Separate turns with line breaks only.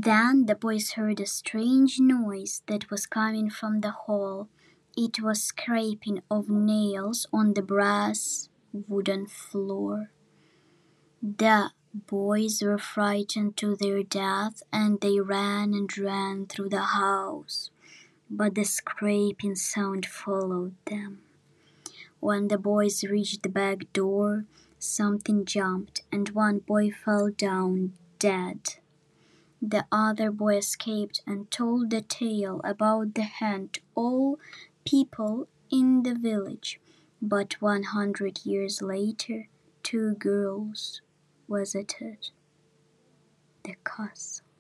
Then the boys heard a strange noise that was coming from the hall. It was scraping of nails on the brass wooden floor. The boys were frightened to their death, and they ran and ran through the house, but the scraping sound followed them. When the boys reached the back door, something jumped, and one boy fell down dead. The other boy escaped and told the tale about the hen to all people in the village. But 100 years later, two girls visited the castle.